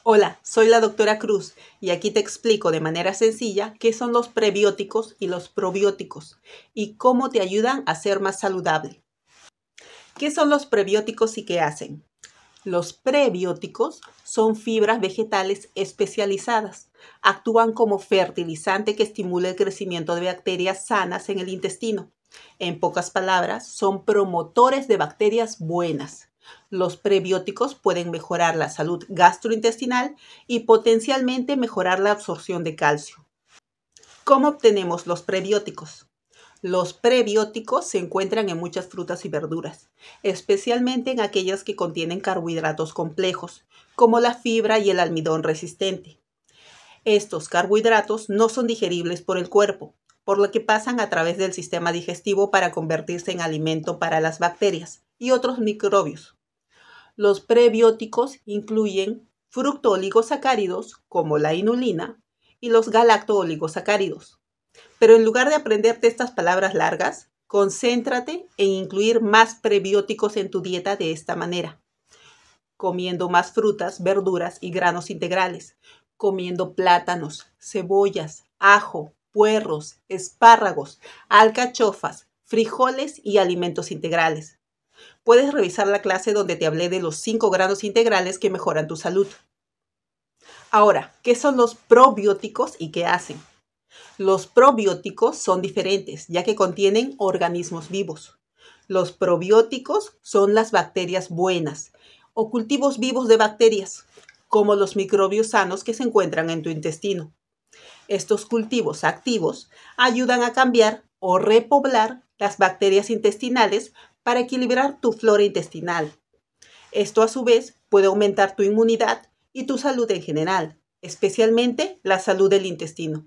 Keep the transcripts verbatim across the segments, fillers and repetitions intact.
Hola, soy la doctora Cruz y aquí te explico de manera sencilla qué son los prebióticos y los probióticos y cómo te ayudan a ser más saludable. ¿Qué son los prebióticos y qué hacen? Los prebióticos son fibras vegetales especializadas. Actúan como fertilizante que estimula el crecimiento de bacterias sanas en el intestino. En pocas palabras, son promotores de bacterias buenas. Los prebióticos pueden mejorar la salud gastrointestinal y potencialmente mejorar la absorción de calcio. ¿Cómo obtenemos los prebióticos? Los prebióticos se encuentran en muchas frutas y verduras, especialmente en aquellas que contienen carbohidratos complejos, como la fibra y el almidón resistente. Estos carbohidratos no son digeribles por el cuerpo, por lo que pasan a través del sistema digestivo para convertirse en alimento para las bacterias y otros microbios. Los prebióticos incluyen fructooligosacáridos, como la inulina, y los galactooligosacáridos. Pero en lugar de aprenderte estas palabras largas, concéntrate en incluir más prebióticos en tu dieta de esta manera. Comiendo más frutas, verduras y granos integrales. Comiendo plátanos, cebollas, ajo, puerros, espárragos, alcachofas, frijoles y alimentos integrales. Puedes revisar la clase donde te hablé de los cinco granos integrales que mejoran tu salud. Ahora, ¿qué son los probióticos y qué hacen? Los probióticos son diferentes, ya que contienen organismos vivos. Los probióticos son las bacterias buenas o cultivos vivos de bacterias, como los microbios sanos que se encuentran en tu intestino. Estos cultivos activos ayudan a cambiar o repoblar las bacterias intestinales para equilibrar tu flora intestinal. Esto a su vez puede aumentar tu inmunidad y tu salud en general, especialmente la salud del intestino.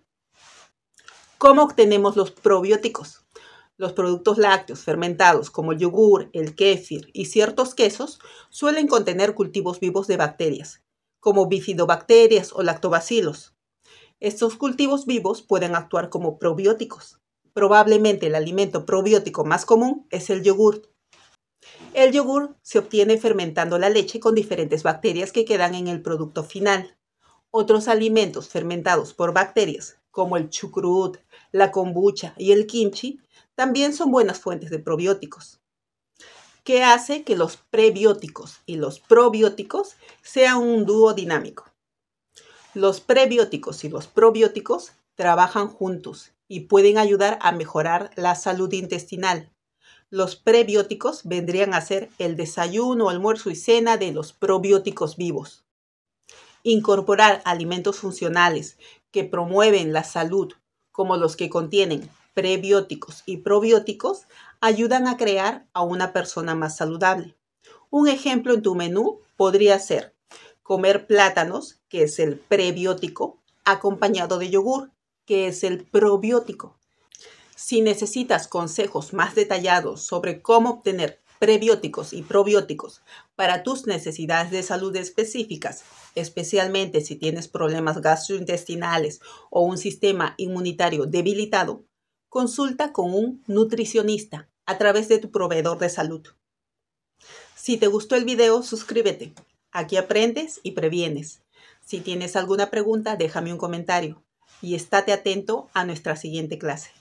¿Cómo obtenemos los probióticos? Los productos lácteos fermentados como el yogur, el kéfir y ciertos quesos suelen contener cultivos vivos de bacterias, como bifidobacterias o lactobacilos. Estos cultivos vivos pueden actuar como probióticos. Probablemente el alimento probiótico más común es el yogur. El yogur se obtiene fermentando la leche con diferentes bacterias que quedan en el producto final. Otros alimentos fermentados por bacterias, como el chucrut, la kombucha y el kimchi, también son buenas fuentes de probióticos. ¿Qué hace que los prebióticos y los probióticos sean un dúo dinámico? Los prebióticos y los probióticos trabajan juntos y pueden ayudar a mejorar la salud intestinal. Los prebióticos vendrían a ser el desayuno, almuerzo y cena de los probióticos vivos. Incorporar alimentos funcionales que promueven la salud, como los que contienen prebióticos y probióticos, ayudan a crear a una persona más saludable. Un ejemplo en tu menú podría ser comer plátanos, que es el prebiótico, acompañado de yogur, que es el probiótico. Si necesitas consejos más detallados sobre cómo obtener prebióticos y probióticos para tus necesidades de salud específicas, especialmente si tienes problemas gastrointestinales o un sistema inmunitario debilitado, consulta con un nutricionista a través de tu proveedor de salud. Si te gustó el video, suscríbete. Aquí aprendes y previenes. Si tienes alguna pregunta, déjame un comentario y estate atento a nuestra siguiente clase.